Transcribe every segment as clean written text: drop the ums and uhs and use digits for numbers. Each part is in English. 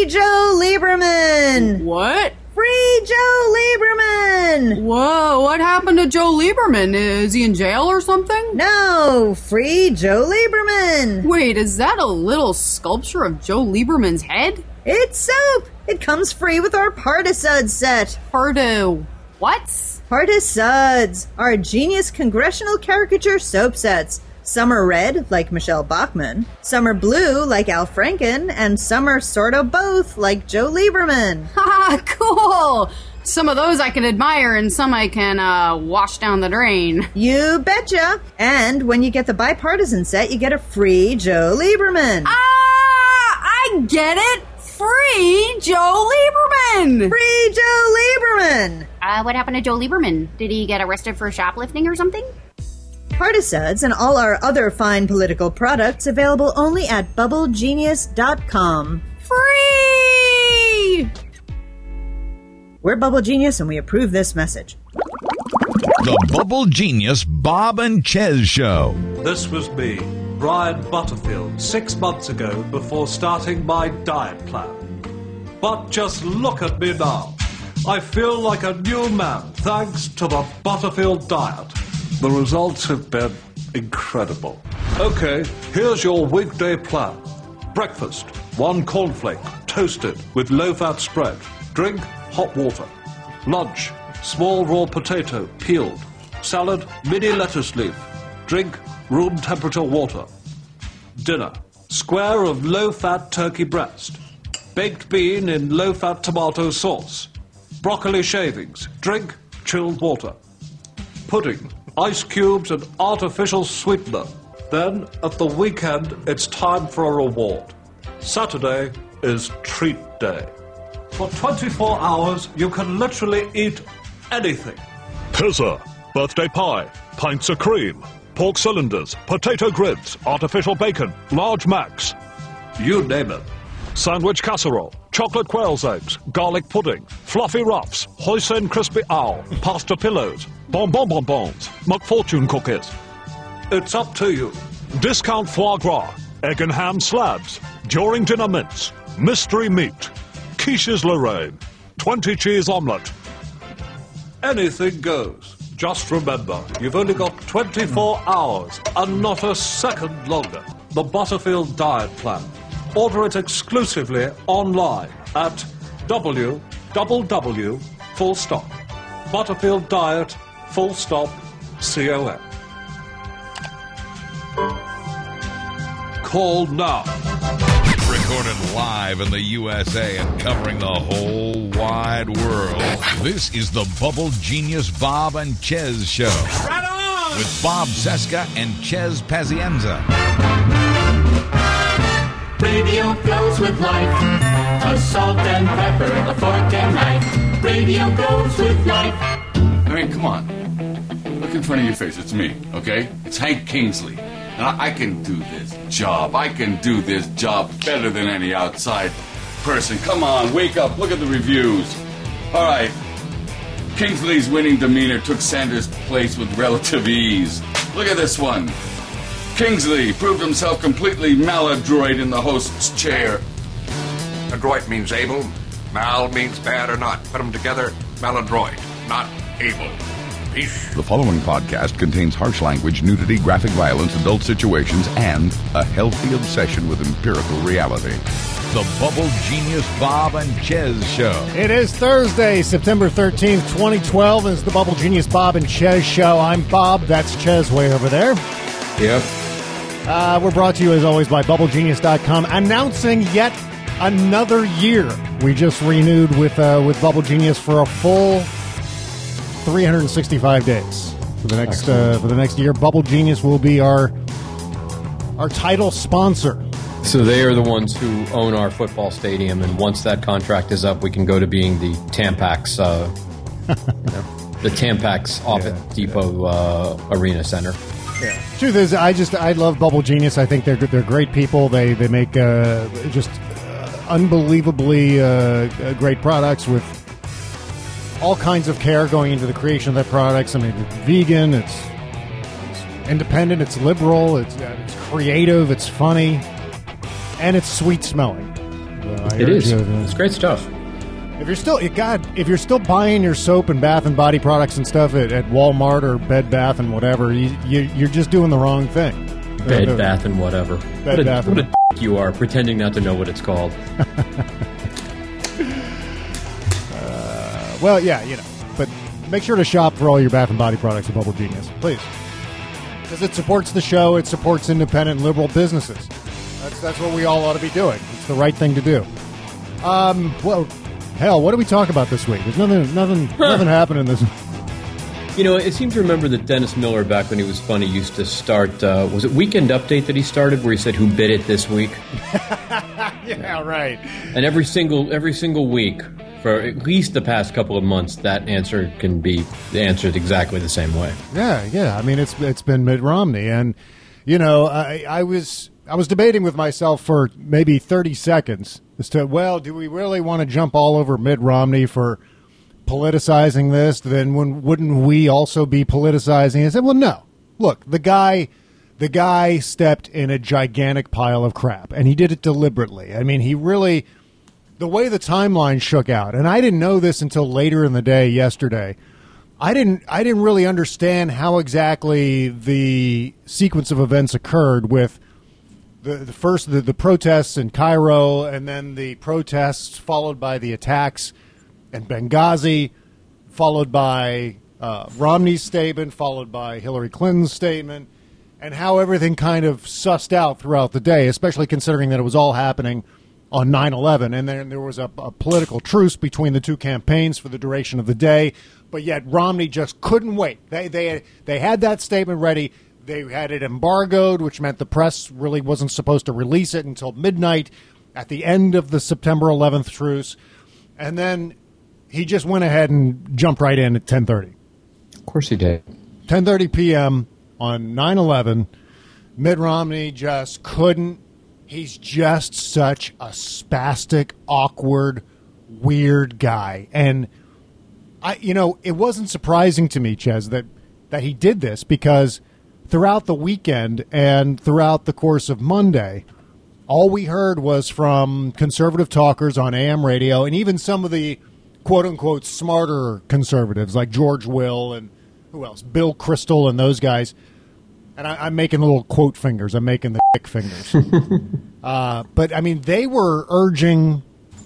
Free Joe Lieberman! What? Free Joe Lieberman! Whoa, what happened to Joe Lieberman? Is he in jail or something? No, free Joe Lieberman! Wait, is that a little sculpture of Joe Lieberman's head? It's soap! It comes free with our Partisuds set. What? Partisuds, our genius congressional caricature soap sets. Some are red, like Michelle Bachmann. Some are blue, like Al Franken. And some are sort of both, like Joe Lieberman. Ha, cool! Some of those I can admire and some I can, wash down the drain. You betcha! And when you get the bipartisan set, you get a free Joe Lieberman. I get it! Free Joe Lieberman! Free Joe Lieberman! What happened to Joe Lieberman? Did he get arrested for shoplifting or something? Partisuds and all our other fine political products available only at BubbleGenius.com. Free! We're Bubble Genius and we approve this message. The Bubble Genius Bob and Chez Show. This was me, Brian Butterfield, 6 months ago before starting my diet plan. But just look at me now. I feel like a new man thanks to the Butterfield diet. The results have been incredible. Okay, here's your weekday plan. Breakfast, 1 cornflake, toasted with low-fat spread. Drink hot water. Lunch, small raw potato, peeled. Salad, mini lettuce leaf. Drink room temperature water. Dinner, square of low-fat turkey breast. Baked bean in low-fat tomato sauce. Broccoli shavings. Drink chilled water. Pudding, ice cubes and artificial sweetener. Then, at the weekend, it's time for a reward. Saturday is treat day. For 24 hours, you can literally eat anything. Pizza, birthday pie, pints of cream, pork cylinders, potato grids, artificial bacon, large macs. You name it. Sandwich casserole, chocolate quail's eggs, garlic pudding, fluffy ruffs, hoisin crispy owl, pasta pillows, bonbons, McFortune cookies. It's up to you. Discount foie gras, egg and ham slabs, during dinner mince, mystery meat, quiches Lorraine, 20 cheese omelette. Anything goes. Just remember, you've only got 24 hours and not a second longer. The Butterfield Diet Plan. Order it exclusively online at www. Butterfield Diet, .com. Call now. Recorded live in the USA and covering the whole wide world. This is the Bubble Genius Bob and Chez Show. Right on! With Bob Cesca and Chez Pazienza. Radio flows with life. A salt and pepper, a fork and knife. Radio goes with life. I mean, come on. Look in front of your face. It's me, okay? It's Hank Kingsley. And I can do this job. I can do this job better than any outside person. Come on, wake up. Look at the reviews. All right. Kingsley's winning demeanor took Sanders' place with relative ease. Look at this one. Kingsley proved himself completely maladroit in the host's chair. Adroit means able. Mal means bad or not. Put them together, maladroit, not able. Peace. The following podcast contains harsh language, nudity, graphic violence, adult situations, and a healthy obsession with empirical reality. The Bubble Genius Bob and Chez Show. It is Thursday, September 13th, 2012. It's the Bubble Genius Bob and Chez Show. I'm Bob. That's Chez way over there. Yep. We're brought to you, as always, by BubbleGenius.com, announcing yet another year. We just renewed with Bubble Genius for a full 365 days. For the next year, Bubble Genius will be our title sponsor. So they are the ones who own our football stadium, and once that contract is up, we can go to being the Tampax, the Tampax Office Depot Arena Center. Yeah. Truth is, I love Bubble Genius. I think they're great people. They make just unbelievably great products with all kinds of care going into the creation of their products. I mean, it's vegan, it's independent, it's liberal, it's creative, it's funny, and it's sweet smelling. It is. It's great stuff. If you're still buying your soap and Bath and Body products and stuff at Walmart or Bed Bath and whatever, you're just doing the wrong thing. Bed Bath and whatever. What a dick you are, pretending not to know what it's called. Well, yeah, but make sure to shop for all your Bath and Body products at Bubble Genius, please, because it supports the show. It supports independent and liberal businesses. That's what we all ought to be doing. It's the right thing to do. Well, hell, what do we talk about this week? There's nothing happening this. I seem to remember that Dennis Miller, back when he was funny, used to start. Was it Weekend Update that he started, where he said, "Who bit it this week?" Yeah, right. And every single week, for at least the past couple of months, that answer can be answered exactly the same way. Yeah. I mean, it's been Mitt Romney, and I was debating with myself for maybe 30 seconds as to, well, do we really want to jump all over Mitt Romney for politicizing this? Then wouldn't we also be politicizing it? I said, well, no. Look, the guy stepped in a gigantic pile of crap, and he did it deliberately. I mean, he really, the way the timeline shook out, and I didn't know this until later in the day yesterday. I didn't really understand how exactly the sequence of events occurred with the protests in Cairo, and then the protests followed by the attacks in Benghazi, followed by Romney's statement, followed by Hillary Clinton's statement, and how everything kind of sussed out throughout the day, especially considering that it was all happening on 9/11, and then there was a political truce between the two campaigns for the duration of the day, but yet Romney just couldn't wait. They had that statement ready. They had it embargoed, which meant the press really wasn't supposed to release it until midnight at the end of the September 11th truce. And then he just went ahead and jumped right in at 10:30. Of course he did. 10:30 p.m. on 9/11. Mitt Romney just couldn't. He's just such a spastic, awkward, weird guy. And it wasn't surprising to me, Ches, that he did this, because throughout the weekend and throughout the course of Monday, all we heard was from conservative talkers on AM radio, and even some of the quote-unquote smarter conservatives like George Will and who else? Bill Kristol and those guys. And I'm making little quote fingers. I'm making the dick fingers. But, I mean, they were urging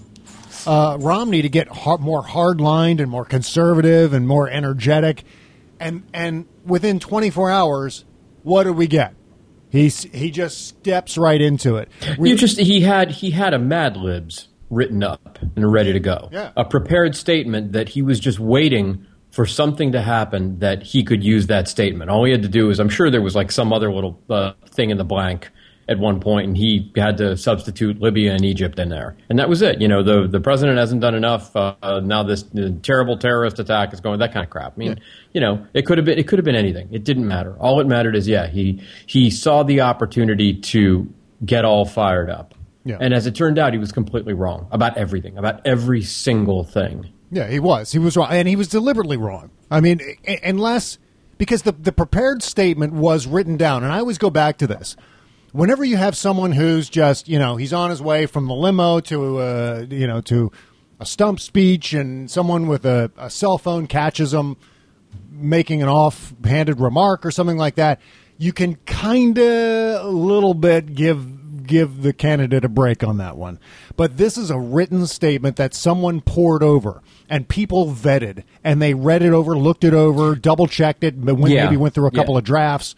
Romney to get more hard-lined and more conservative and more energetic. And within 24 hours, what do we get? He just steps right into it. He had a Mad Libs written up and ready to go. Yeah. A prepared statement that he was just waiting for something to happen that he could use that statement. All he had to do is, I'm sure there was like some other little thing in the blank at one point, and he had to substitute Libya and Egypt in there. And that was it. The president hasn't done enough. Now this terrible terrorist attack is going, that kind of crap. I mean, it could have been anything. It didn't matter. All it mattered is, he saw the opportunity to get all fired up. Yeah. And as it turned out, he was completely wrong about everything, about every single thing. Yeah, he was. He was wrong, and he was deliberately wrong. I mean, because the prepared statement was written down, and I always go back to this. Whenever you have someone who's just, he's on his way from the limo to, to a stump speech, and someone with a cell phone catches him making an off-handed remark or something like that, you can kind of a little bit give the candidate a break on that one. But this is a written statement that someone poured over, and people vetted, and they read it over, looked it over, double-checked it, maybe went through a couple of drafts.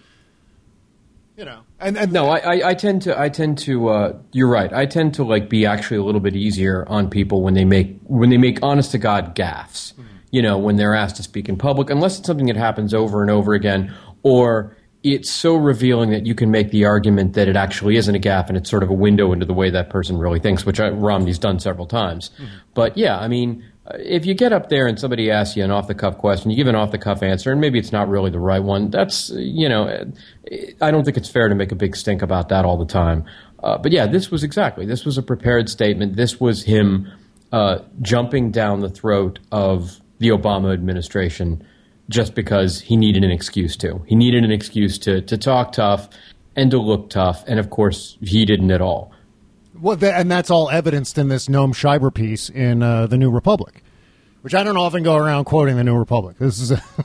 I tend to. You're right. I tend to be actually a little bit easier on people when they make honest to God gaffes. Mm-hmm. When they're asked to speak in public, unless it's something that happens over and over again, or it's so revealing that you can make the argument that it actually isn't a gaffe and it's sort of a window into the way that person really thinks, which Romney's done several times. Mm-hmm. But yeah, I mean, if you get up there and somebody asks you an off-the-cuff question, you give an off-the-cuff answer, and maybe it's not really the right one, that's, I don't think it's fair to make a big stink about that all the time. But yeah, this was a prepared statement. This was him jumping down the throat of the Obama administration just because he needed an excuse to. He needed an excuse to talk tough and to look tough, and of course, he didn't at all. Well, and that's all evidenced in this Noam Schreiber piece in the New Republic, which I don't often go around quoting the New Republic. This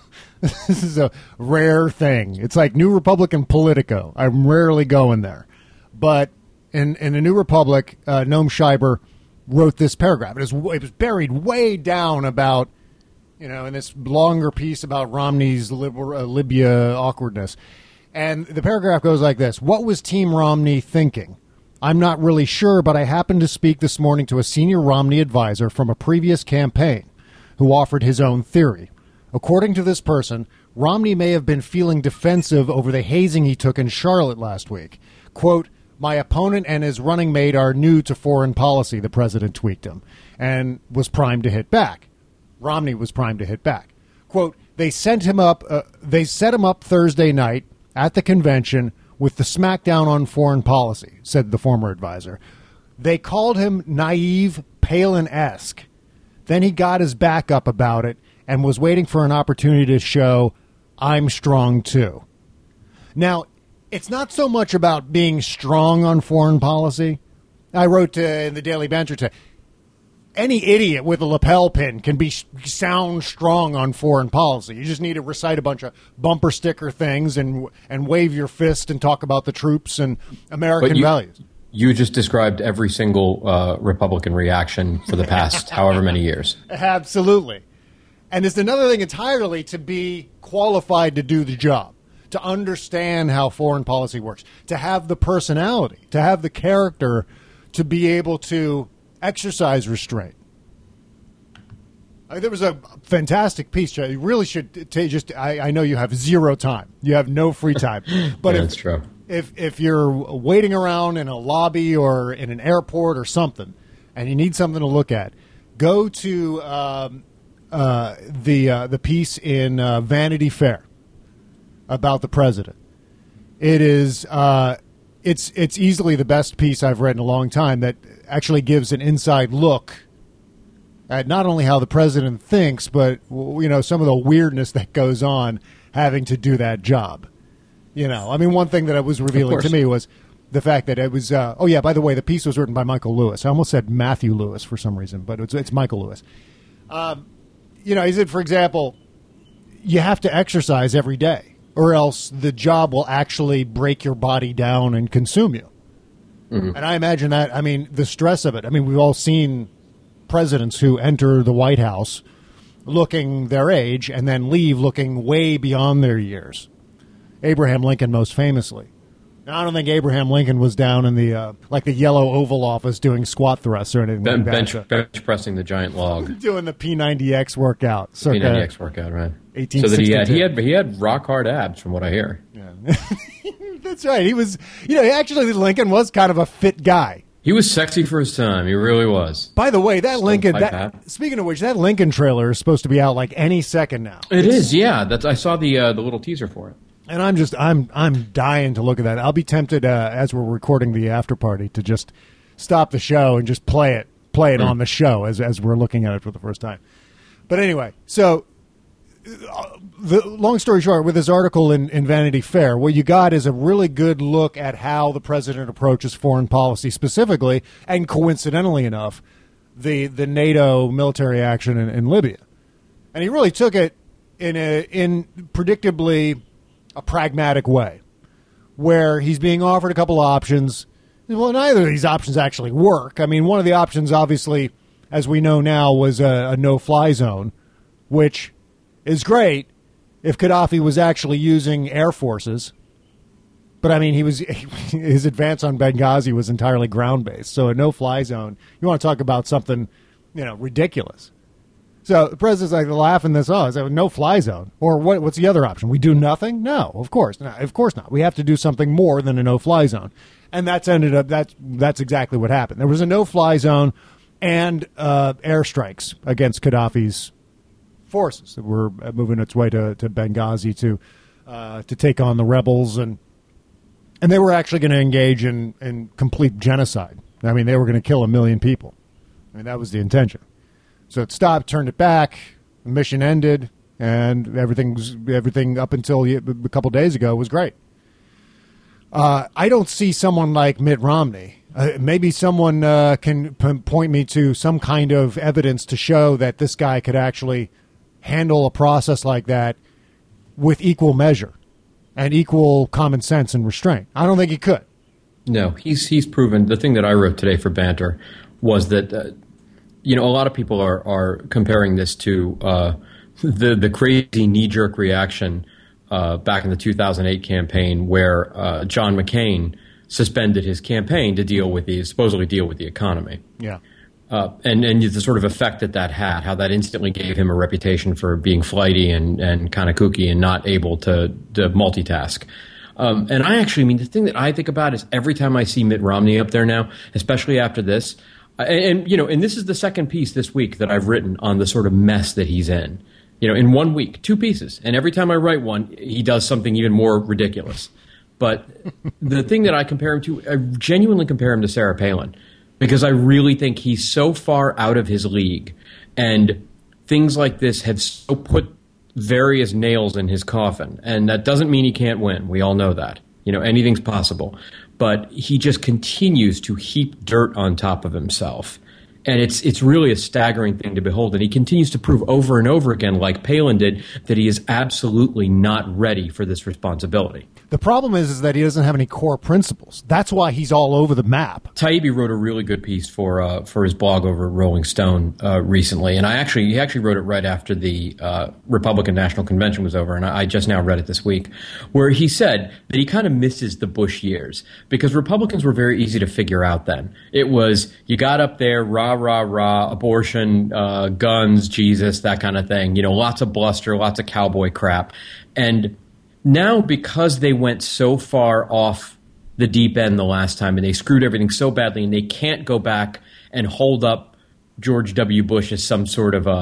is a rare thing. It's like New Republic and Politico. I'm rarely going there, but in the New Republic, Noam Schreiber wrote this paragraph. It was buried way down about, in this longer piece about Romney's Libya awkwardness. And the paragraph goes like this. What was Team Romney thinking? I'm not really sure, but I happened to speak this morning to a senior Romney advisor from a previous campaign who offered his own theory. According to this person, Romney may have been feeling defensive over the hazing he took in Charlotte last week. Quote, my opponent and his running mate are new to foreign policy, the president tweaked him, and was primed to hit back. Romney was primed to hit back. Quote, they set him up Thursday night at the convention with the smackdown on foreign policy, said the former advisor. They called him naive, Palin-esque. Then he got his back up about it and was waiting for an opportunity to show, I'm strong too. Now, it's not so much about being strong on foreign policy. I wrote in the Daily Banter today, any idiot with a lapel pin can sound strong on foreign policy. You just need to recite a bunch of bumper sticker things and wave your fist and talk about the troops and American values. You just described every single Republican reaction for the past however many years. Absolutely. And it's another thing entirely to be qualified to do the job, to understand how foreign policy works, to have the personality, to have the character to be able to exercise restraint. There was a fantastic piece. You really should I know you have zero time. You have no free time. But that's true. If you're waiting around in a lobby or in an airport or something, and you need something to look at, go to the piece in Vanity Fair about the president. It is it's easily the best piece I've read in a long time that actually gives an inside look at not only how the president thinks, but some of the weirdness that goes on having to do that job. One thing that it was revealing to me was the fact that it was. By the way, the piece was written by Michael Lewis. I almost said Matthew Lewis for some reason, but it's Michael Lewis. He said, for example, you have to exercise every day, or else the job will actually break your body down and consume you. Mm-hmm. And I imagine that, the stress of it. We've all seen presidents who enter the White House looking their age and then leave looking way beyond their years. Abraham Lincoln most famously. Now, I don't think Abraham Lincoln was down in the the yellow Oval Office doing squat thrusts or anything like that. Bench pressing the giant log. Doing the P90X workout. P90X workout, right. 1862. So that he had rock hard abs from what I hear. Yeah. That's right. He was, actually Lincoln was kind of a fit guy. He was sexy for his time. He really was. By the way, that Lincoln, speaking of which, that Lincoln trailer is supposed to be out any second now. It is, yeah. I saw the little teaser for it. And I'm dying to look at that. I'll be tempted as we're recording the after party to just stop the show and just play it on the show as we're looking at it for the first time. But anyway, so the long story short, with this article in Vanity Fair, what you got is a really good look at how the president approaches foreign policy specifically, and coincidentally enough, the NATO military action in Libya. And he really took it in predictably a pragmatic way, where he's being offered a couple options. Well, neither of these options actually work. One of the options, obviously, as we know now, was a no-fly zone, which is great if Gaddafi was actually using air forces. But, his advance on Benghazi was entirely ground-based. So a no-fly zone, you want to talk about something, ridiculous. So the president's laughing this off. Is that no-fly zone? Or what's the other option? We do nothing? No, of course not. Of course not. We have to do something more than a no-fly zone. And that's exactly what happened. There was a no-fly zone and airstrikes against Gaddafi's forces that were moving its way to Benghazi to take on the rebels. And they were actually going to engage in complete genocide. They were going to kill 1 million people. That was the intention. So it stopped, turned it back, the mission ended, and everything up until a couple days ago was great. I don't see someone like Mitt Romney. Maybe someone can point me to some kind of evidence to show that this guy could actually handle a process like that with equal measure and equal common sense and restraint. I don't think he could. No, he's proven. The thing that I wrote today for Banter was that a lot of people are comparing this to the crazy knee-jerk reaction back in the 2008 campaign where John McCain suspended his campaign to supposedly deal with the economy. Yeah. And the sort of effect that had, how that instantly gave him a reputation for being flighty and kind of kooky and not able to multitask. And the thing that I think about is every time I see Mitt Romney up there now, especially after this, and this is the second piece this week that I've written on the sort of mess that he's in. In 1 week, 2 pieces. And every time I write one, he does something even more ridiculous. But the thing that I compare him to, I genuinely compare him to Sarah Palin. Because I really think he's so far out of his league. And things like this have so put various nails in his coffin. And that doesn't mean he can't win. We all know that. Anything's possible. But he just continues to heap dirt on top of himself. And it's really a staggering thing to behold. And he continues to prove over and over again, like Palin did, that he is absolutely not ready for this responsibility. The problem is that he doesn't have any core principles. That's why he's all over the map. Taibbi wrote a really good piece for his blog over at Rolling Stone recently, and he actually wrote it right after the Republican National Convention was over, and I just now read it this week, where he said that he kind of misses the Bush years because Republicans were very easy to figure out then. It was you got up there, rah, rah, rah, abortion, guns, Jesus, that kind of thing. Lots of bluster, lots of cowboy crap, and now, because they went so far off the deep end the last time and they screwed everything so badly and they can't go back and hold up George W. Bush as some sort of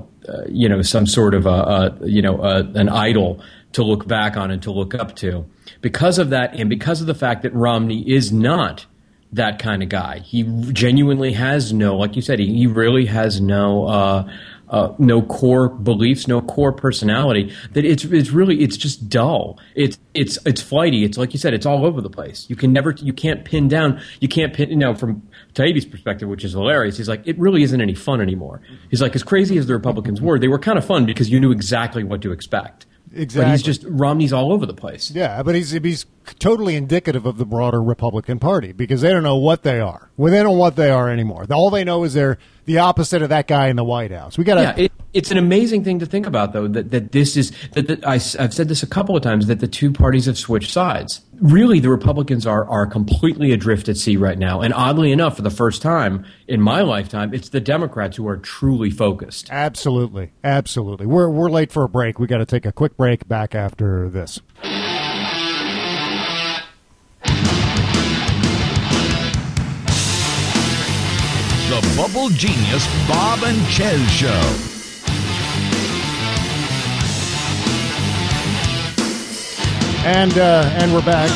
an idol to look back on and to look up to. Because of that and because of the fact that Romney is not that kind of guy, he genuinely has like you said, he really has no core beliefs, no core personality. That it's just dull. It's flighty. It's like you said, it's all over the place. You can't pin down. From Taibbi's perspective, which is hilarious. He's like, it really isn't any fun anymore. He's like, as crazy as the Republicans were, they were kind of fun because you knew exactly what to expect. Exactly. But Romney's all over the place. Yeah, but he's totally indicative of the broader Republican Party because they don't know what they are. Well, they don't know what they are anymore. All they know is they're the opposite of that guy in the White House. It's an amazing thing to think about, though, I've said this a couple of times, that the two parties have switched sides. Really, the Republicans are completely adrift at sea right now. And oddly enough, for the first time in my lifetime, it's the Democrats who are truly focused. Absolutely. Absolutely. We're late for a break. We got to take a quick break. Back after this. The Bubble Genius Bob and Chez Show. And we're back.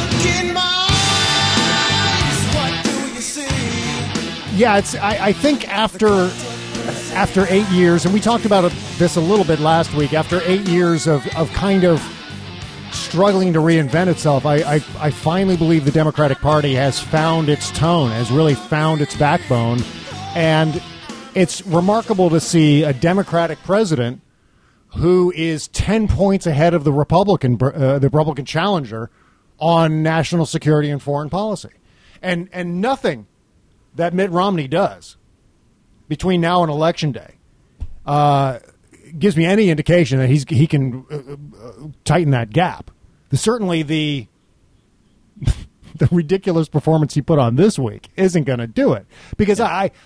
Yeah, I think after 8 years, and we talked about this a little bit last week, after 8 years of kind of struggling to reinvent itself, I finally believe the Democratic Party has found its tone, has really found its backbone. And it's remarkable to see a Democratic president who is 10 points ahead of the Republican challenger on national security and foreign policy. And nothing that Mitt Romney does between now and Election Day gives me any indication that he can tighten that gap. Certainly the ridiculous performance he put on this week isn't going to do it because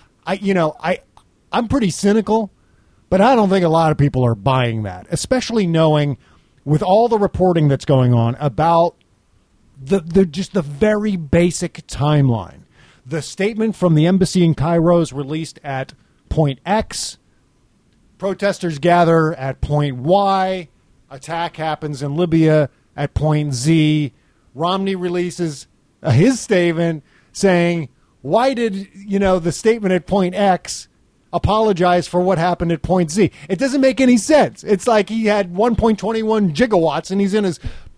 I'm pretty cynical, but I don't think a lot of people are buying that, especially knowing with all the reporting that's going on about the very basic timeline. The statement from the embassy in Cairo is released at point X. Protesters gather at point Y. Attack happens in Libya at point Z. Romney releases his statement saying, why did, the statement at point X apologize for what happened at point Z? It doesn't make any sense. It's like he had 1.21 gigawatts and he's in his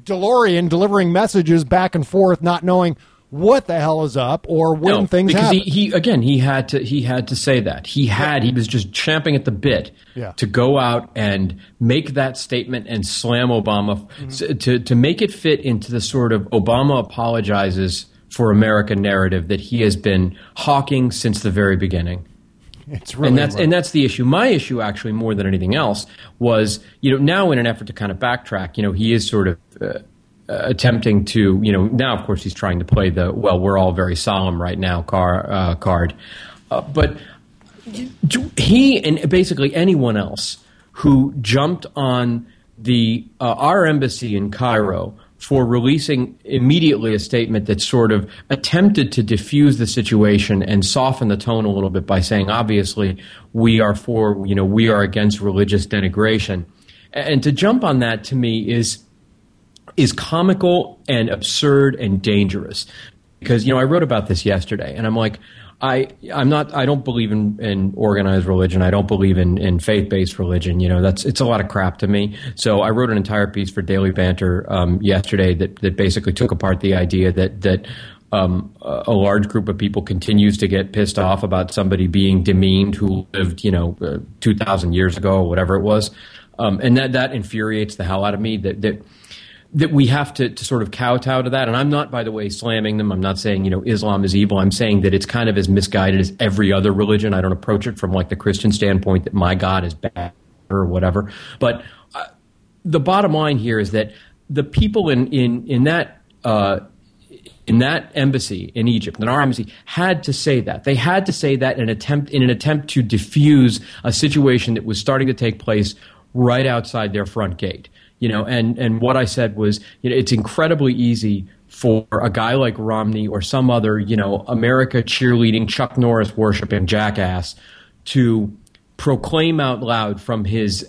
DeLorean delivering messages back and forth, not knowing what the hell is up or when things happen. Because he had to say that. He was just champing at the bit to go out and make that statement and slam Obama to make it fit into the sort of Obama apologizes for America narrative that he has been hawking since the very beginning. It's really and that's the issue. My issue, actually, more than anything else, was now in an effort to kind of backtrack, he is sort of attempting to, now of course he's trying to play the we're all very solemn right now card, but he and basically anyone else who jumped on our embassy in Cairo for releasing immediately a statement that sort of attempted to diffuse the situation and soften the tone a little bit by saying, obviously, we are against religious denigration. And to jump on that, to me, is comical and absurd and dangerous. Because, I wrote about this yesterday, and I'm like, I don't believe in organized religion. I don't believe in faith-based religion. It's a lot of crap to me. So I wrote an entire piece for Daily Banter yesterday that basically took apart the idea that a large group of people continues to get pissed off about somebody being demeaned who lived 2,000 years ago or whatever it was, and that infuriates the hell out of me. That we have to sort of kowtow to that. And I'm not, by the way, slamming them. I'm not saying, Islam is evil. I'm saying that it's kind of as misguided as every other religion. I don't approach it from like the Christian standpoint that my God is bad or whatever. But the bottom line here is that the people in that embassy in Egypt, in our embassy, had to say that. They had to say that in an attempt to diffuse a situation that was starting to take place right outside their front gate. And what I said was, it's incredibly easy for a guy like Romney or some other, America cheerleading, Chuck Norris worshiping jackass to proclaim out loud from his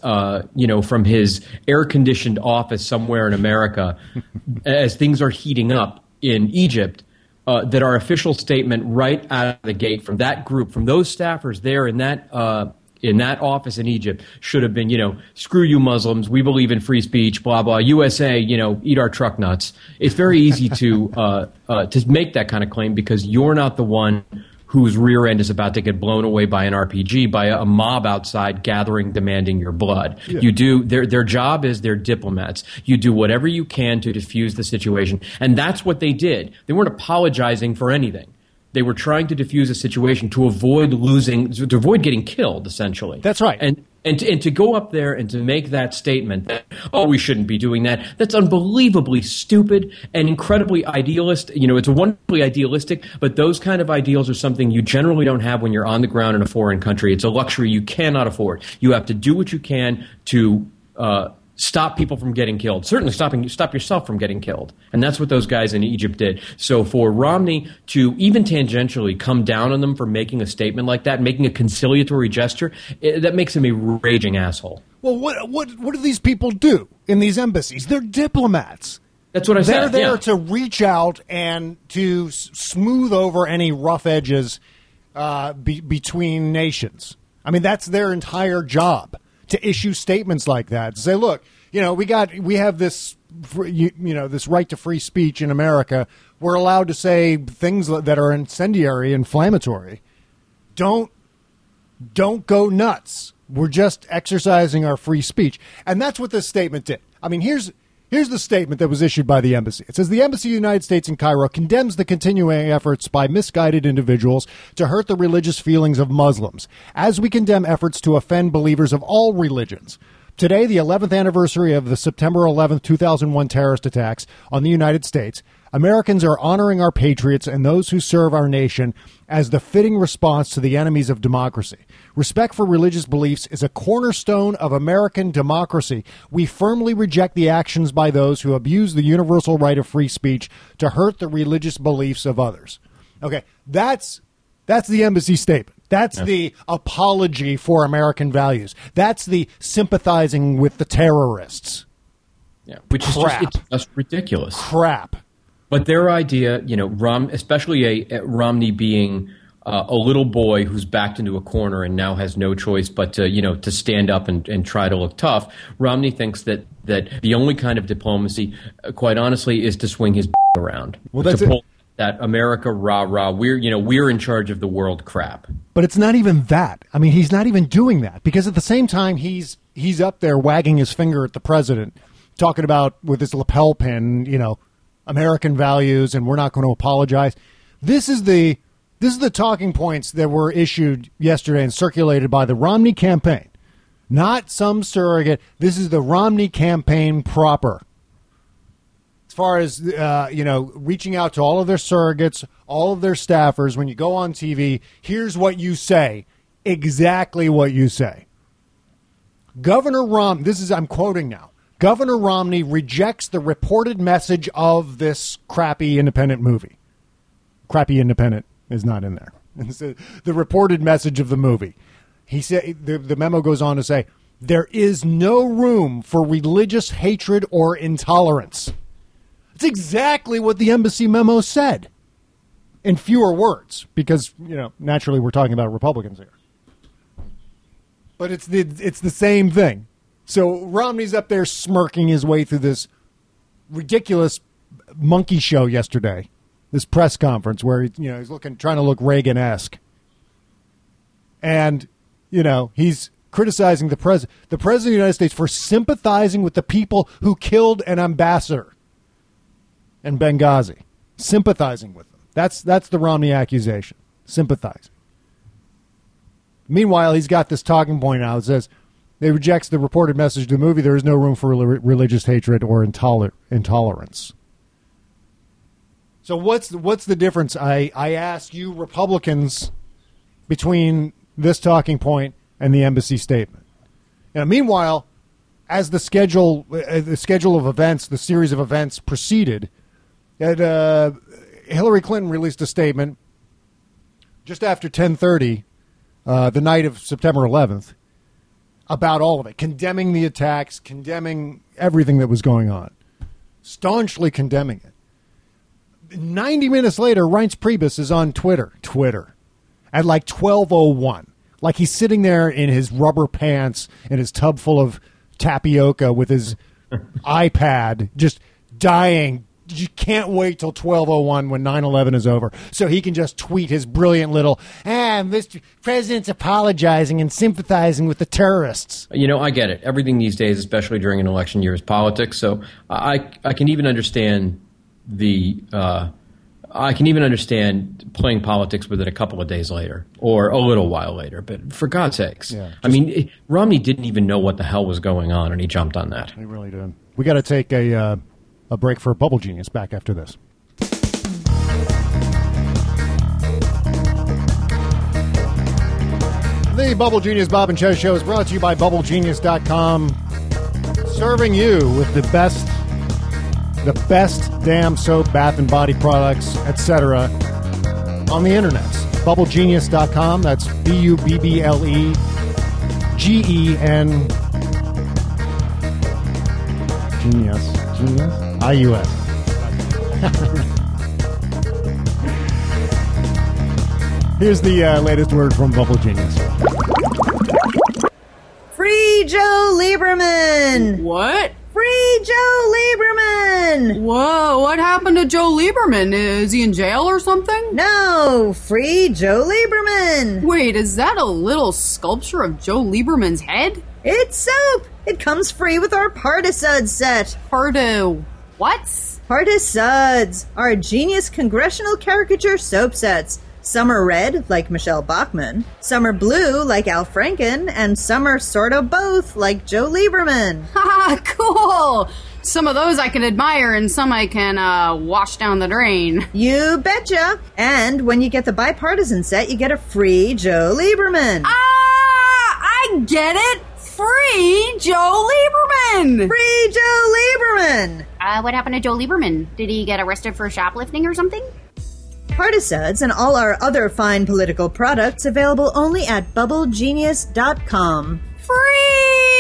air-conditioned office somewhere in America as things are heating up in Egypt, that our official statement right out of the gate from that group, from those staffers there in that office in Egypt should have been, screw you Muslims, we believe in free speech, blah, blah, USA, eat our truck nuts. It's very easy to make that kind of claim because you're not the one whose rear end is about to get blown away by an RPG, by a mob outside gathering, demanding your blood. Yeah. You do, their job is they're diplomats. You do whatever you can to diffuse the situation. And that's what they did. They weren't apologizing for anything. They were trying to diffuse a situation to avoid getting killed, essentially. That's right. And to go up there and to make that statement that, we shouldn't be doing that, that's unbelievably stupid and incredibly idealist. It's wonderfully idealistic, but those kind of ideals are something you generally don't have when you're on the ground in a foreign country. It's a luxury you cannot afford. You have to do what you can to stop people from getting killed. Certainly stop yourself from getting killed. And that's what those guys in Egypt did. So for Romney to even tangentially come down on them for making a statement like that, making a conciliatory gesture, that makes him a raging asshole. Well, what do these people do in these embassies? They're diplomats. That's what I said. They're there to reach out and to smooth over any rough edges between nations. I mean, that's their entire job. To issue statements like that, to say, look, we have this, this right to free speech in America. We're allowed to say things that are incendiary, inflammatory. Don't go nuts. We're just exercising our free speech, and that's what this statement did. I mean, here's the statement that was issued by the embassy. It says, the Embassy of the United States in Cairo condemns the continuing efforts by misguided individuals to hurt the religious feelings of Muslims, as we condemn efforts to offend believers of all religions. Today, the 11th anniversary of the September 11th, 2001 terrorist attacks on the United States, Americans are honoring our patriots and those who serve our nation as the fitting response to the enemies of democracy. Respect for religious beliefs is a cornerstone of American democracy. We firmly reject the actions by those who abuse the universal right of free speech to hurt the religious beliefs of others. Okay, that's the embassy statement. That's the apology for American values. That's the sympathizing with the terrorists. Yeah, which is just ridiculous. Crap. But their idea, especially a Romney being a little boy who's backed into a corner and now has no choice but to stand up and try to look tough. Romney thinks that the only kind of diplomacy, quite honestly, is to swing his around. Well, that's to pull that America rah rah. We're in charge of the world crap. But it's not even that. I mean, he's not even doing that, because at the same time he's up there wagging his finger at the president, talking about with his lapel pin, American values, and we're not going to apologize. This is the talking points that were issued yesterday and circulated by the Romney campaign. Not some surrogate. This is the Romney campaign proper. As far as, reaching out to all of their surrogates, all of their staffers, when you go on TV, here's what you say. Exactly what you say. Governor Romney, I'm quoting now. Governor Romney rejects the reported message of this crappy independent movie. Crappy independent is not in there. It's the reported message of the movie. He said the memo goes on to say, there is no room for religious hatred or intolerance. It's exactly what the embassy memo said, in fewer words, because naturally we're talking about Republicans here. But it's the same thing. So Romney's up there smirking his way through this ridiculous monkey show yesterday, this press conference where he's trying to look Reagan-esque, and he's criticizing the president of the United States for sympathizing with the people who killed an ambassador in Benghazi, sympathizing with them. That's the Romney accusation, sympathizing. Meanwhile, he's got this talking point now that says they rejects the reported message of the movie. There is no room for religious hatred or intolerance. So what's the difference? I ask you, Republicans, between this talking point and the embassy statement. Meanwhile, as the schedule of events, the series of events proceeded, Hillary Clinton released a statement just after 10:30, the night of September 11th, about all of it, condemning the attacks, condemning everything that was going on, staunchly condemning it. 90 minutes later, Reince Priebus is on Twitter at like 12:01. Like he's sitting there in his rubber pants and his tub full of tapioca with his iPad, just dying. You can't wait till 12:01 when 9/11 is over, so he can just tweet his brilliant little, Mr. President's apologizing and sympathizing with the terrorists. I get it. Everything these days, especially during an election year, is politics. So I can even understand playing politics with it a couple of days later or a little while later. But for God's sakes, Romney didn't even know what the hell was going on, and he jumped on that. He really did. We got to take a break for Bubble Genius. Back after this. The Bubble Genius Bob and Chez Show is brought to you by BubbleGenius.com, serving you with the best damn soap, bath and body products, etc. on the internet. BubbleGenius.com. That's BubbleGen. Genius. IUS. Here's the latest word from Bubble Genius. Free Joe Lieberman! What? Free Joe Lieberman! Whoa, what happened to Joe Lieberman? Is he in jail or something? No, free Joe Lieberman! Wait, is that a little sculpture of Joe Lieberman's head? It's soap! It comes free with our Partisuds set. What? Partisuds are genius congressional caricature soap sets. Some are red, like Michelle Bachmann. Some are blue, like Al Franken. And some are sort of both, like Joe Lieberman. Ha! Cool! Some of those I can admire, and some I can wash down the drain. You betcha! And when you get the bipartisan set, you get a free Joe Lieberman. I get it! Free Joe Lieberman! Free Joe Lieberman! What happened to Joe Lieberman? Did he get arrested for shoplifting or something? Partisuds and all our other fine political products available only at BubbleGenius.com.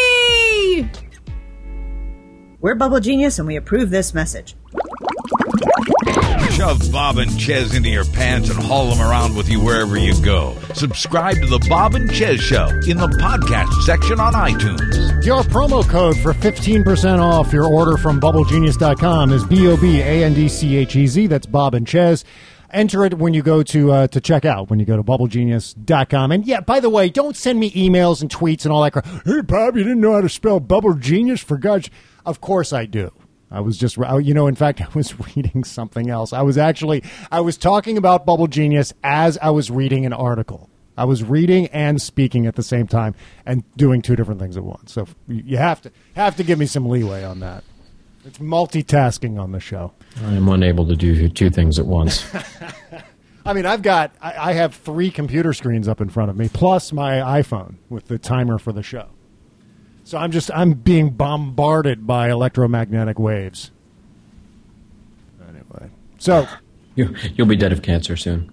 Free! We're Bubble Genius and we approve this message. Shove Bob and Chez into your pants and haul them around with you wherever you go. Subscribe to the Bob and Chez Show in the podcast section on iTunes. Your promo code for 15% off your order from BubbleGenius.com is BOBANDCHEZ. That's Bob and Chez. Enter it when you go to check out, when you go to BubbleGenius.com. And, yeah, by the way, don't send me emails and tweets and all that crap. Hey, Bob, you didn't know how to spell Bubble Genius? For God's... Of course I do. I was just, in fact, I was reading something else. I was talking about Bubble Genius as I was reading an article. I was reading and speaking at the same time and doing two different things at once. So you have to give me some leeway on that. It's multitasking on the show. I am unable to do two things at once. I mean, I have 3 computer screens up in front of me, plus my iPhone with the timer for the show. So I'm being bombarded by electromagnetic waves. Anyway, so you'll be dead of cancer soon.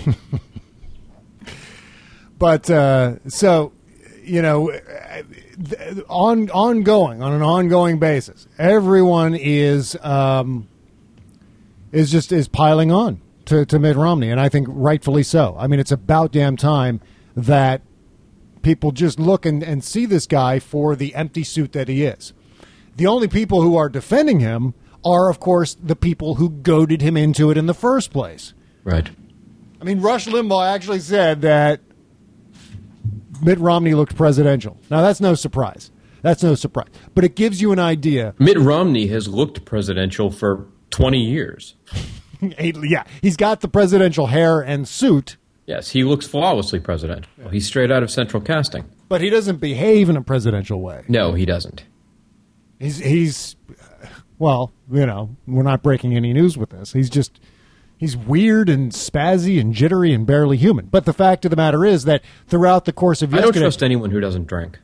But on an ongoing basis, everyone is piling on to Mitt Romney, and I think rightfully so. I mean, it's about damn time that people just look and see this guy for the empty suit that he is. The only people who are defending him are, of course, the people who goaded him into it in the first place. Right. I mean, Rush Limbaugh actually said that Mitt Romney looked presidential. Now, that's no surprise. But it gives you an idea. Mitt Romney has looked presidential for 20 years. Yeah, he's got the presidential hair and suit. Yes, he looks flawlessly presidential. Yeah. He's straight out of Central Casting. But he doesn't behave in a presidential way. No, he doesn't. He's we're not breaking any news with this. He's weird and spazzy and jittery and barely human. But the fact of the matter is that throughout the course of yesterday... I don't trust anyone who doesn't drink.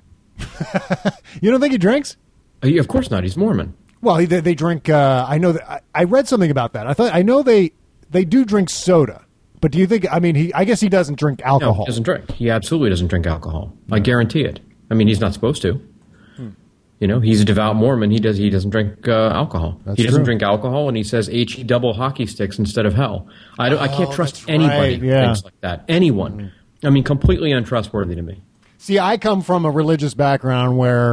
You don't think he drinks? Of course not. He's Mormon. Well, they drink... I know that I read something about that. I know they do drink soda. But do you think, I guess he doesn't drink alcohol. No, he doesn't drink. He absolutely doesn't drink alcohol. I guarantee it. I mean, he's not supposed to. He's a devout Mormon. He doesn't drink alcohol. That's he doesn't true. drink alcohol, and he says HE double hockey sticks instead of hell. I can't trust anybody who thinks like that. Anyone. I mean, completely untrustworthy to me. See, I come from a religious background where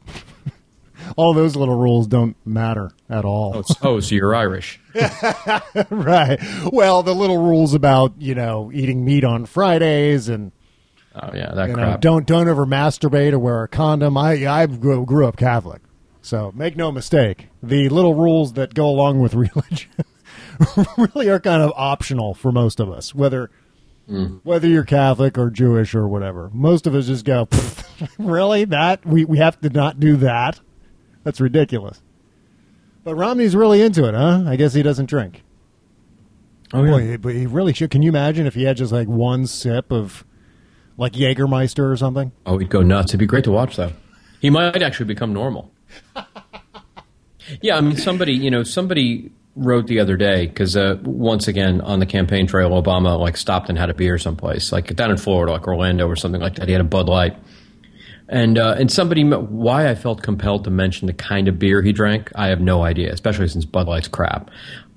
all those little rules don't matter at all. So you're Irish. Right. Well, the little rules about, eating meat on Fridays and crap. Don't ever masturbate or wear a condom. I grew up Catholic. So make no mistake, the little rules that go along with religion really are kind of optional for most of us, whether you're Catholic or Jewish or whatever. Most of us just go, really? That? We have to not do that? That's ridiculous. But Romney's really into it, huh? I guess he doesn't drink. Oh, yeah. Boy, but he really should. Can you imagine if he had just like one sip of like Jägermeister or something? Oh, he'd go nuts. It'd be great to watch, though. He might actually become normal. Yeah, I mean, somebody wrote the other day, because once again, on the campaign trail, Obama stopped and had a beer someplace, like down in Florida, like Orlando or something like that. He had a Bud Light. And somebody, why I felt compelled to mention the kind of beer he drank, I have no idea, especially since Bud Light's crap.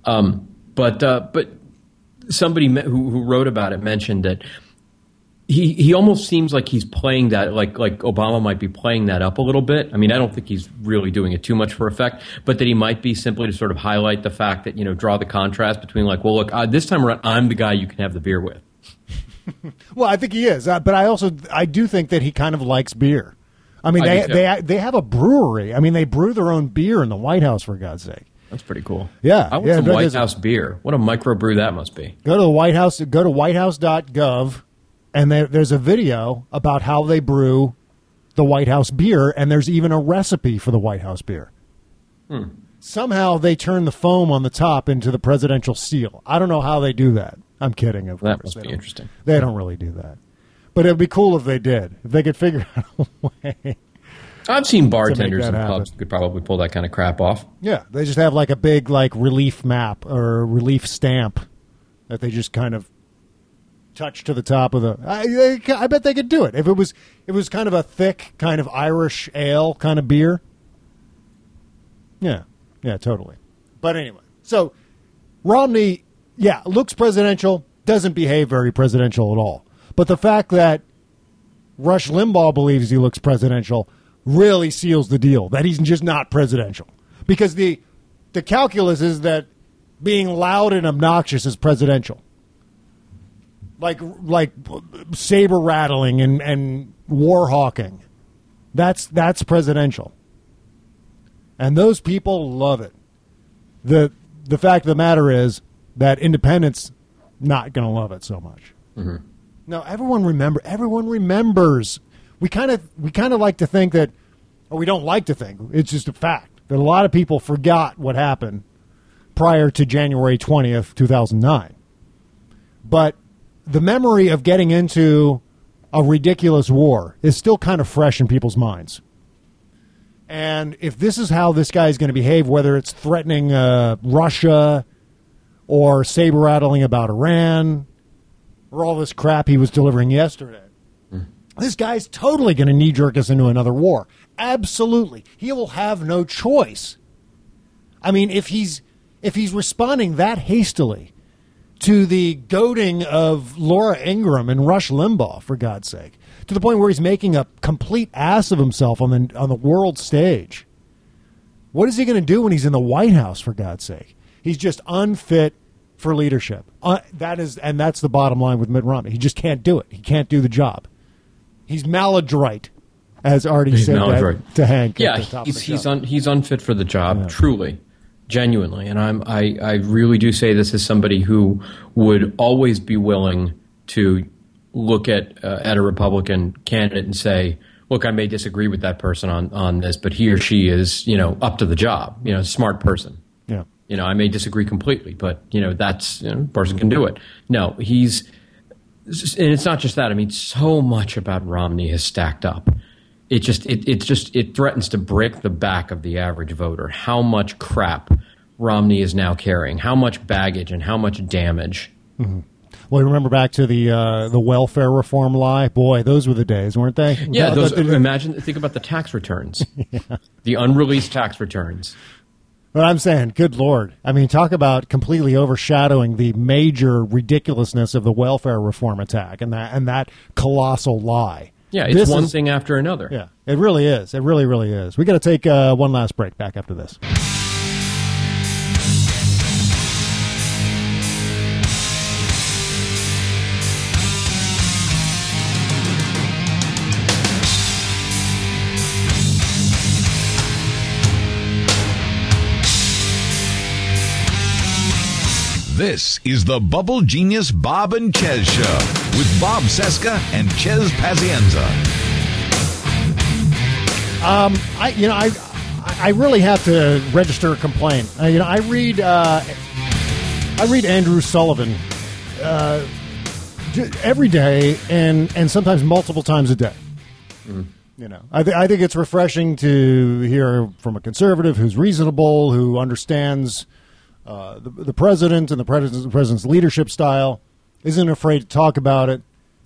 But somebody who wrote about it mentioned that he almost seems like he's playing that, like Obama might be playing that up a little bit. I mean, I don't think he's really doing it too much for effect, but that he might be simply to sort of highlight the fact that, draw the contrast between this time around, I'm the guy you can have the beer with. Well, I think he is, but I do think that he kind of likes beer. I mean, they have a brewery. I mean, they brew their own beer in the White House, for God's sake. That's pretty cool. Yeah, I want some White House beer. What a microbrew that must be. Go to the White House. Go to whitehouse.gov, and there's a video about how they brew the White House beer, and there's even a recipe for the White House beer. Somehow they turn the foam on the top into the presidential seal. I don't know how they do that. I'm kidding, of course. That must be interesting. They don't really do that. But it would be cool if they did. If they could figure out a way. I've seen bartenders in pubs who could probably pull that kind of crap off. Yeah, they just have a big relief map or relief stamp that they just kind of touch to the top of the... I bet they could do it. If it was kind of a thick, kind of Irish ale kind of beer. Yeah, totally. But anyway, so Romney, looks presidential, doesn't behave very presidential at all. But the fact that Rush Limbaugh believes he looks presidential really seals the deal, that he's just not presidential. Because the calculus is that being loud and obnoxious is presidential. Like saber rattling and war hawking. That's presidential. And those people love it. The fact of the matter is that independents not going to love it so much. Mm-hmm. No, everyone remembers. We kind of like to think that, or we don't like to think, it's just a fact, that a lot of people forgot what happened prior to January 20th, 2009. But the memory of getting into a ridiculous war is still kind of fresh in people's minds. And if this is how this guy is going to behave, whether it's threatening Russia or saber-rattling about Iran or all this crap he was delivering yesterday, this guy's totally going to knee-jerk us into another war. Absolutely. He will have no choice. I mean, if he's responding that hastily to the goading of Laura Ingraham and Rush Limbaugh, for God's sake, to the point where he's making a complete ass of himself on the world stage, what is he going to do when he's in the White House, for God's sake? He's just unfit for leadership. That's the bottom line with Mitt Romney. He just can't do it. He can't do the job. He's maladroit, as Artie said to Hank. Yeah, he's unfit for the job, truly, genuinely. And I really do say this as somebody who would always be willing to look at a Republican candidate and say, look, I may disagree with that person on this, but he or she is, up to the job, a smart person. Yeah. I may disagree completely, but, that's, person can do it. No, and it's not just that. I mean, so much about Romney has stacked up. It threatens to break the back of the average voter. How much crap Romney is now carrying, how much baggage and how much damage. Mm-hmm. Well, remember back to the welfare reform lie? Boy, those were the days, weren't they? Yeah, think about the tax returns, the unreleased tax returns. But I'm saying, good Lord. I mean, talk about completely overshadowing the major ridiculousness of the welfare reform attack and that colossal lie. Yeah, it's one thing after another. Yeah, it really is. It really, really is. We got to take one last break. Back after this. This is the Bubble Genius Bob and Chez Show with Bob Cesca and Chez Pazienza. I really have to register a complaint. I read Andrew Sullivan every day and sometimes multiple times a day. Mm. I think it's refreshing to hear from a conservative who's reasonable, who understands the president and the president's leadership style, isn't afraid to talk about it.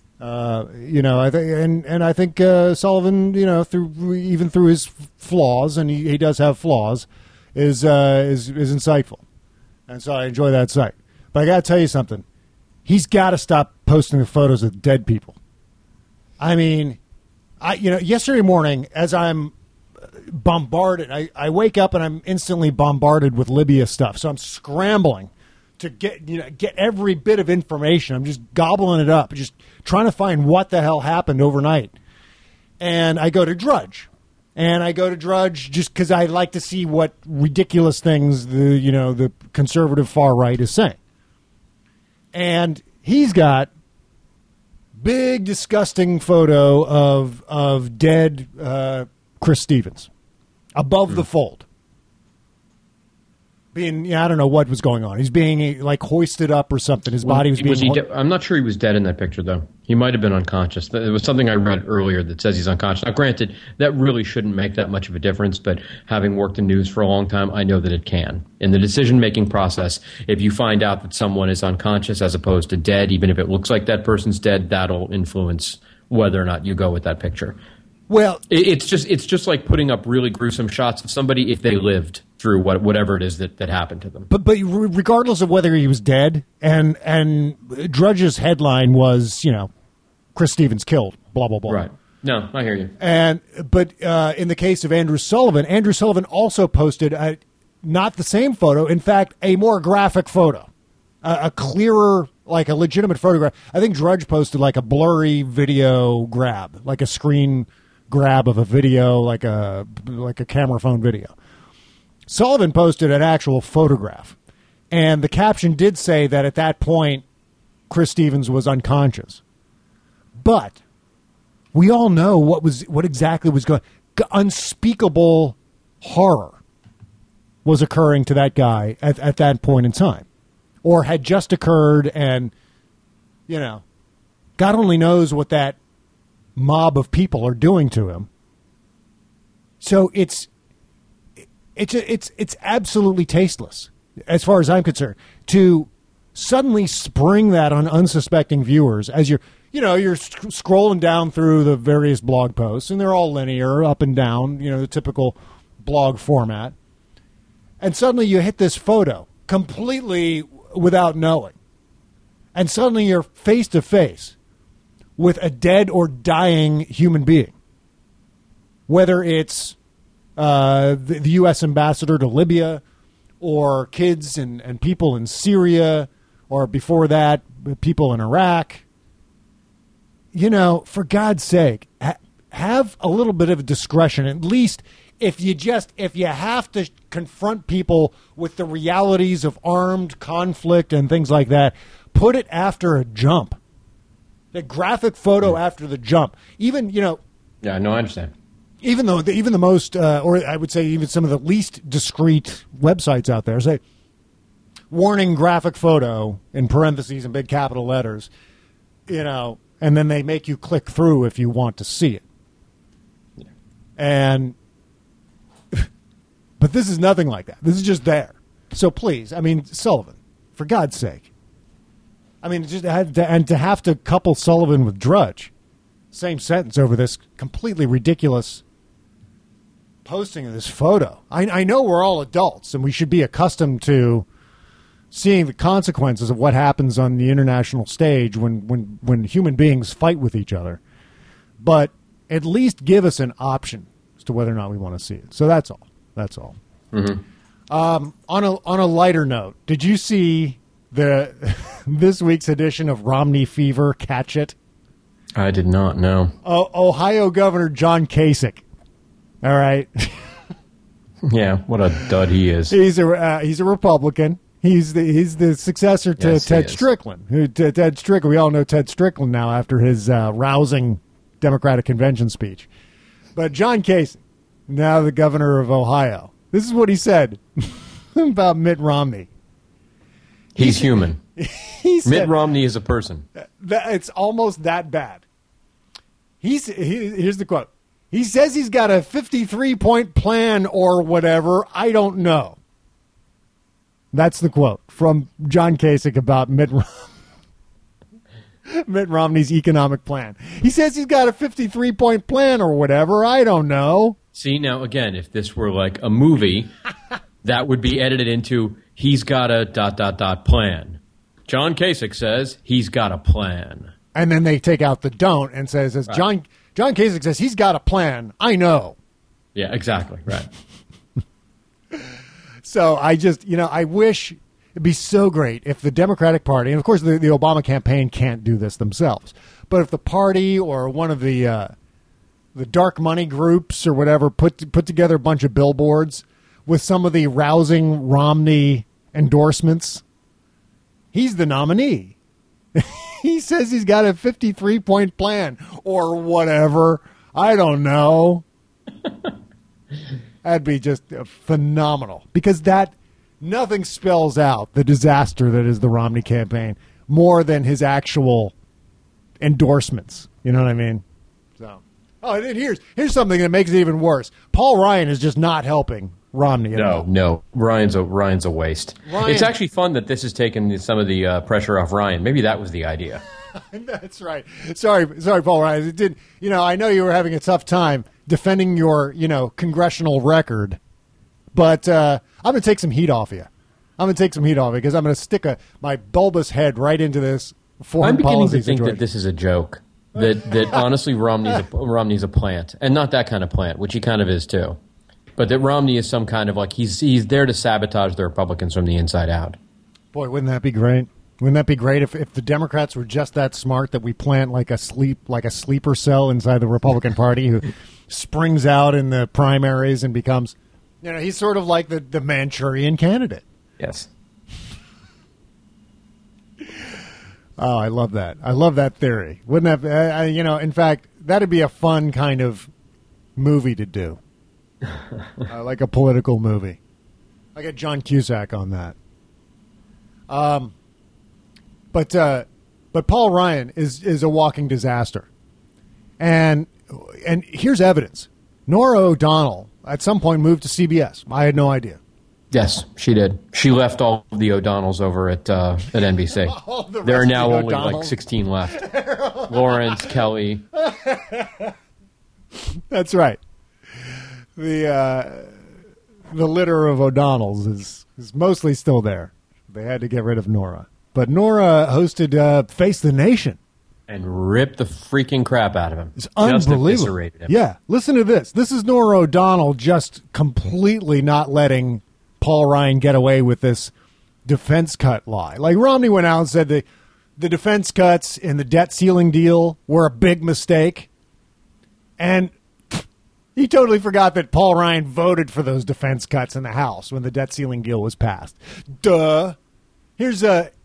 I think Sullivan, through his flaws, and he does have flaws, is insightful, and so I enjoy that site. But I got to tell you something: he's got to stop posting the photos of dead people. I mean, yesterday morning as I'm bombarded. I wake up and I'm instantly bombarded with Libya stuff. So I'm scrambling to get every bit of information. I'm just gobbling it up, just trying to find what the hell happened overnight. And I go to Drudge. Just because I like to see what ridiculous things the conservative far right is saying. And he's got big, disgusting photo of dead Chris Stevens above the fold. I don't know what was going on. He's being hoisted up or something. His body was being... I'm not sure he was dead in that picture, though. He might have been unconscious. There was something I read earlier that says he's unconscious. Now, granted, that really shouldn't make that much of a difference, but having worked in news for a long time, I know that it can. In the decision-making process, if you find out that someone is unconscious as opposed to dead, even if it looks like that person's dead, that'll influence whether or not you go with that picture. Well, it's just like putting up really gruesome shots of somebody if they lived. through whatever it is that happened to them. But regardless of whether he was dead, and Drudge's headline was, Chris Stevens killed, blah, blah, blah. Right. No, I hear you. But in the case of Andrew Sullivan also posted not the same photo, in fact, a more graphic photo, a clearer, like a legitimate photograph. I think Drudge posted like a blurry video grab, like a screen grab of a video, like a camera phone video. Sullivan posted an actual photograph, and the caption did say that at that point, Chris Stevens was unconscious. But we all know what exactly was going. Unspeakable horror was occurring to that guy at that point in time, or had just occurred, and God only knows what that mob of people are doing to him. So it's absolutely tasteless, as far as I'm concerned, to suddenly spring that on unsuspecting viewers as you're scrolling down through the various blog posts, and they're all linear, up and down, the typical blog format. And suddenly you hit this photo completely without knowing. And suddenly you're face to face with a dead or dying human being. Whether it's the U.S. ambassador to Libya, or kids and people in Syria, or before that, people in Iraq. For God's sake, have a little bit of discretion. At least if you have to confront people with the realities of armed conflict and things like that, put it after a jump. The graphic photo after the jump. Even, Yeah, no, I understand. Even the most, or I would say even some of the least discreet websites out there say, warning graphic photo in parentheses and big capital letters, and then they make you click through if you want to see it. Yeah. But this is nothing like that. This is just there. So please, Sullivan, for God's sake. To have to couple Sullivan with Drudge, same sentence over this completely ridiculous posting of this photo. I know we're all adults and we should be accustomed to seeing the consequences of what happens on the international stage when human beings fight with each other. But at least give us an option as to whether or not we want to see it. So that's all. That's all. Mm-hmm. On a lighter note, did you see this week's edition of Romney Fever? Catch it? I did not know. Ohio Governor John Kasich. All right. Yeah, what a dud he is. He's a Republican. He's the successor to Ted Strickland. Ted Strickland. We all know Ted Strickland now after his rousing Democratic convention speech. But John Kasich, now the governor of Ohio, this is what he said about Mitt Romney. He's human. He said, Mitt Romney is a person. It's almost that bad. Here's the quote. He says he's got a 53-point plan or whatever. I don't know. That's the quote from John Kasich about Mitt Romney's economic plan. He says he's got a 53-point plan or whatever. I don't know. See, now, again, if this were like a movie, that would be edited into, he's got a ... plan. John Kasich says he's got a plan. And then they take out the don't and says, right. John Kasich says he's got a plan. I know. Yeah, exactly. Right. So I just, I wish it'd be so great if the Democratic Party, and of course the Obama campaign can't do this themselves, but if the party or one of the dark money groups or whatever put together a bunch of billboards with some of the rousing Romney endorsements, he's the nominee. He says he's got a 53-point plan or whatever. I don't know. That'd be just phenomenal because nothing spells out the disaster that is the Romney campaign more than his actual endorsements. You know what I mean? So, and here's something that makes it even worse. Paul Ryan is just not helping Romney at all. No, Ryan's a waste. It's actually fun that this has taken some of the pressure off Ryan. Maybe that was the idea. That's right. Sorry, Paul Ryan. It did. I know you were having a tough time defending your, congressional record, But I'm going to take some heat off you. I'm going to take some heat off you because I'm going to stick my bulbous head right into this foreign policy I'm beginning to think situation. that this is a joke. That honestly Romney's a plant, and not that kind of plant, which he kind of is too. But that Romney is some kind of like he's there to sabotage the Republicans from the inside out. Boy, wouldn't that be great? Wouldn't that be great if the Democrats were just that smart that we plant like a sleeper cell inside the Republican Party who springs out in the primaries and becomes, he's sort of like the Manchurian candidate. Yes. Oh, I love that. I love that theory. Wouldn't that, in fact, that'd be a fun kind of movie to do. Like a political movie. I got John Cusack on that. But Paul Ryan is a walking disaster. And here's evidence. Norah O'Donnell at some point moved to CBS. I had no idea. Yes, she did. She left all of the O'Donnells over at NBC. There are now only like 16 left. Lawrence, Kelly. That's right. The litter of O'Donnells is mostly still there. They had to get rid of Norah. But Norah hosted Face the Nation. And ripped the freaking crap out of him. It's unbelievable. Just eviscerated him. Yeah, listen to this. This is Norah O'Donnell just completely not letting Paul Ryan get away with this defense cut lie. Like Romney went out and said the defense cuts in the debt ceiling deal were a big mistake. And he totally forgot that Paul Ryan voted for those defense cuts in the House when the debt ceiling deal was passed. Duh. Here's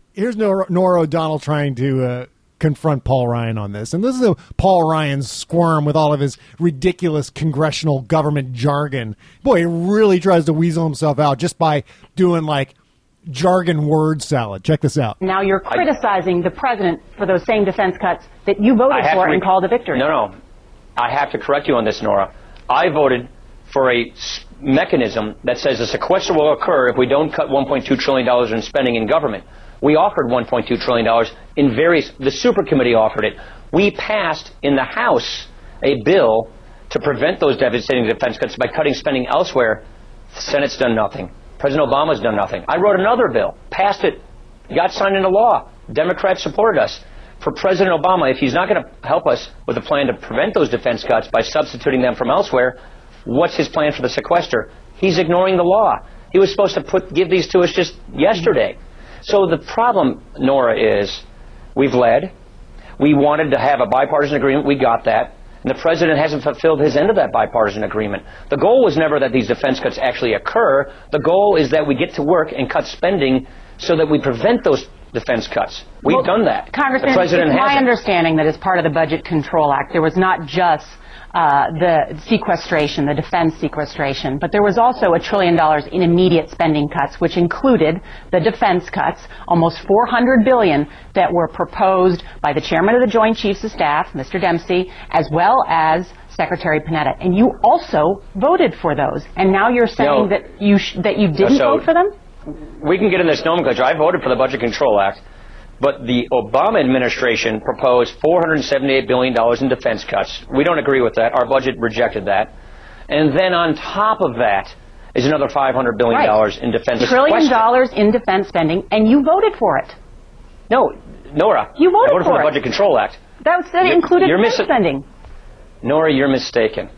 Norah O'Donnell trying to confront Paul Ryan on this. And this is a Paul Ryan squirm with all of his ridiculous congressional government jargon. Boy, he really tries to weasel himself out just by doing like jargon word salad. Check this out. Now you're criticizing the president for those same defense cuts that you voted for and called a victory. No. I have to correct you on this, Norah. I voted for a mechanism that says a sequester will occur if we don't cut $1.2 trillion in spending in government. We offered $1.2 trillion in the super committee offered it. We passed in the House a bill to prevent those devastating defense cuts by cutting spending elsewhere. The Senate's done nothing. President Obama's done nothing. I wrote another bill, passed it, got signed into law. Democrats supported us. For President Obama, if he's not going to help us with a plan to prevent those defense cuts by substituting them from elsewhere, what's his plan for the sequester? He's ignoring the law. He was supposed to give these to us just yesterday. So the problem, Norah, is we've led. We wanted to have a bipartisan agreement. We got that. And the president hasn't fulfilled his end of that bipartisan agreement. The goal was never that these defense cuts actually occur. The goal is that we get to work and cut spending so that we prevent those defense cuts. We've done that. Congressman, it's my understanding that as part of the Budget Control Act, there was not just the sequestration, the defense sequestration, but there was also $1 trillion in immediate spending cuts, which included the defense cuts, almost $400 billion that were proposed by the chairman of the Joint Chiefs of Staff, Mr. Dempsey, as well as Secretary Panetta. And you also voted for those. And now you're saying that you didn't vote for them? We can get in this nomenclature. I voted for the Budget Control Act. But the Obama administration proposed $478 billion in defense cuts. We don't agree with that. Our budget rejected that. And then on top of that is another $500 billion in defense. $1 trillion in defense spending, and you voted for it. No, Norah. You voted I voted for the it. Budget Control Act. That included defense spending. Norah, you're mistaken.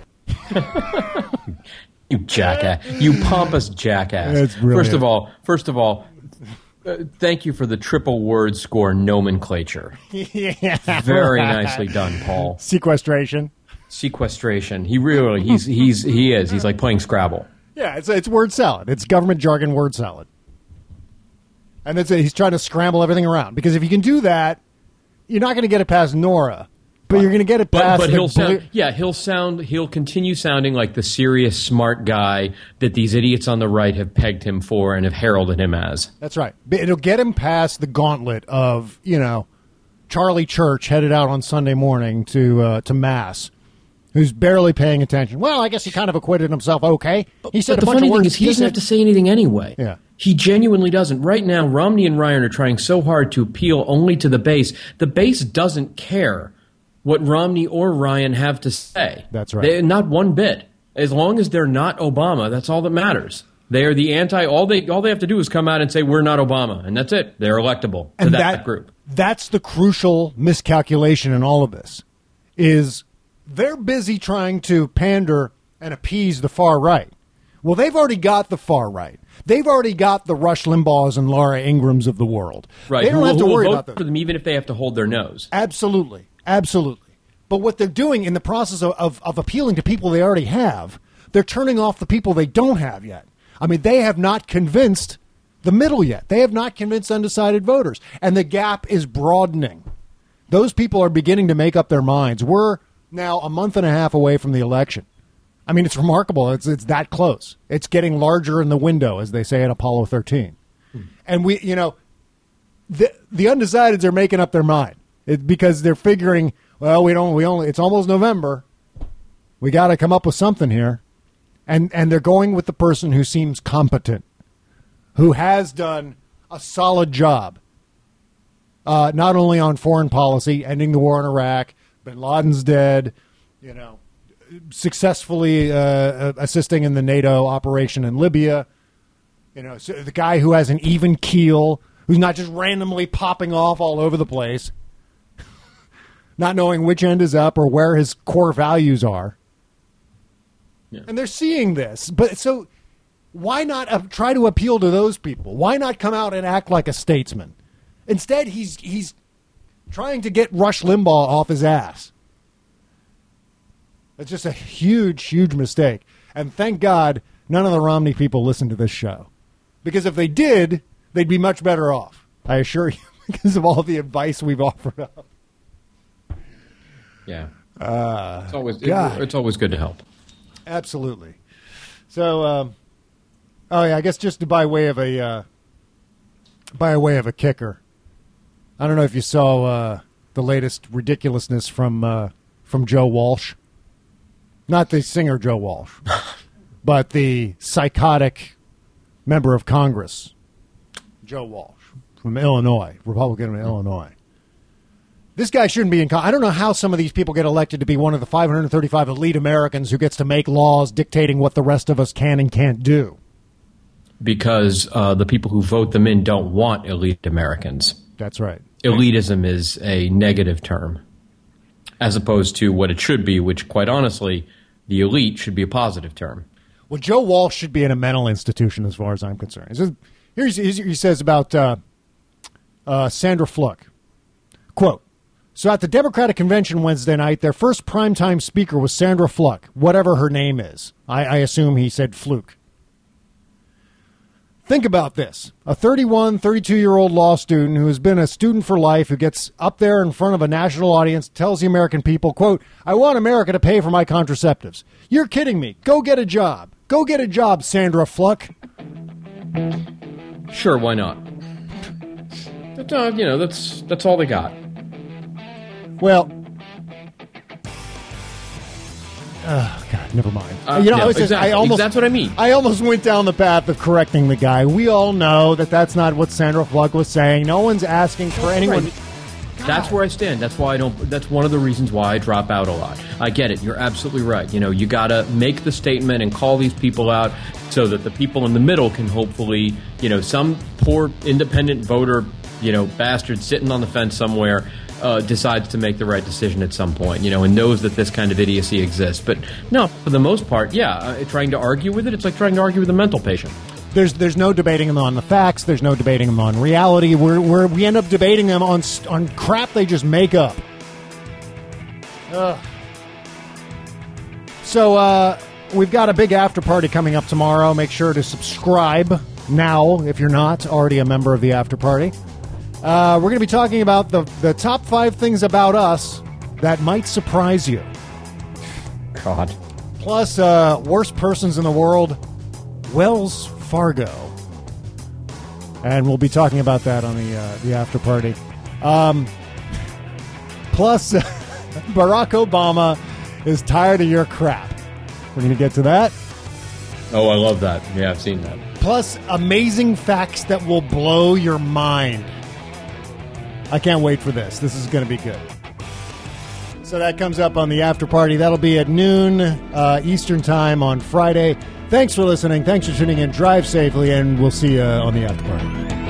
You jackass. You pompous jackass. That's brilliant. First of all, thank you for the triple word score nomenclature. Yeah, very nicely done, Paul. Sequestration. He really he's like playing Scrabble. Yeah, it's word salad. It's government jargon word salad. And he's trying to scramble everything around because if you can do that, you're not going to get it past Norah. But you're going to get it past. But he'll continue sounding like the serious, smart guy that these idiots on the right have pegged him for and have heralded him as. That's right. It'll get him past the gauntlet of Charlie Church headed out on Sunday morning to Mass, who's barely paying attention. Well, I guess he kind of acquitted himself. Okay, he said but the funny thing is he doesn't have to say anything anyway. Yeah. He genuinely doesn't. Right now, Romney and Ryan are trying so hard to appeal only to the base. The base doesn't care what Romney or Ryan have to say. That's right. Not one bit. As long as they're not Obama, that's all that matters. They are the anti. All they have to do is come out and say we're not Obama, and that's it. They're electable to And that group. That's the crucial miscalculation in all of this. Is they're busy trying to pander and appease the far right. Well, they've already got the far right. They've already got the Rush Limbaughs and Laura Ingrams of the world. Right. They don't have to worry vote about them. for them, even if they have to hold their nose. Absolutely. Absolutely. But what they're doing in the process of appealing to people they already have, they're turning off the people they don't have yet. I mean, they have not convinced the middle yet. They have not convinced undecided voters. And the gap is broadening. Those people are beginning to make up their minds. We're now a month and a half away from the election. I mean, it's remarkable. It's that close. It's getting larger in the window, as they say at Apollo 13. And we, the undecideds are making up their mind because they're figuring, well, it's almost November. We got to come up with something here. And they're going with the person who seems competent, who has done a solid job, not only on foreign policy, ending the war in Iraq, bin Laden's dead, successfully assisting in the NATO operation in Libya. So the guy who has an even keel, who's not just randomly popping off all over the place, not knowing which end is up or where his core values are. Yeah. And they're seeing this. But so why not try to appeal to those people? Why not come out and act like a statesman? Instead, he's trying to get Rush Limbaugh off his ass. It's just a huge, huge mistake. And thank God none of the Romney people listen to this show. Because if they did, they'd be much better off. I assure you, because of all the advice we've offered up. Yeah. It's always good to help. Absolutely. So, I guess just by way of a kicker. I don't know if you saw the latest ridiculousness from Joe Walsh. Not the singer Joe Walsh, but the psychotic member of Congress, Joe Walsh, from Illinois, Republican of Illinois. This guy shouldn't be in Congress. I don't know how some of these people get elected to be one of the 535 elite Americans who gets to make laws dictating what the rest of us can and can't do. Because the people who vote them in don't want elite Americans. That's right. Elitism is a negative term, as opposed to what it should be, which, quite honestly, the elite should be a positive term. Well, Joe Walsh should be in a mental institution as far as I'm concerned. He says about Sandra Fluke, quote, so at the Democratic Convention Wednesday night, their first primetime speaker was Sandra Fluke, whatever her name is. I assume he said Fluke. Think about this. A 31, 32-year-old law student who has been a student for life, who gets up there in front of a national audience, tells the American people, quote, I want America to pay for my contraceptives. You're kidding me. Go get a job. Go get a job, Sandra Fluke. Sure, why not? But, that's all they got. Well, God, never mind. That's what I mean. I almost went down the path of correcting the guy. We all know that that's not what Sandra Fluke was saying. No one's asking for anyone. Right. That's where I stand. That's why I don't. That's one of the reasons why I drop out a lot. I get it. You're absolutely right. You got to make the statement and call these people out so that the people in the middle can hopefully, some poor independent voter, bastard sitting on the fence somewhere. Decides to make the right decision at some point, and knows that this kind of idiocy exists. But no, for the most part, trying to argue with it, it's like trying to argue with a mental patient. There's no debating them on the facts. There's no debating them on reality. We end up debating them on crap they just make up. So we've got a big after party coming up tomorrow. Make sure to subscribe now if you're not already a member of the after party. We're going to be talking about the top 5 things about us that might surprise you. God. Plus, worst persons in the world, Wells Fargo. And we'll be talking about that on the after party. Plus, Barack Obama is tired of your crap. We're going to get to that. Oh, I love that. Yeah, I've seen that. Plus, amazing facts that will blow your mind. I can't wait for this. This is going to be good. So that comes up on the after party. That'll be at noon Eastern time on Friday. Thanks for listening. Thanks for tuning in. Drive safely, and we'll see you on the after party.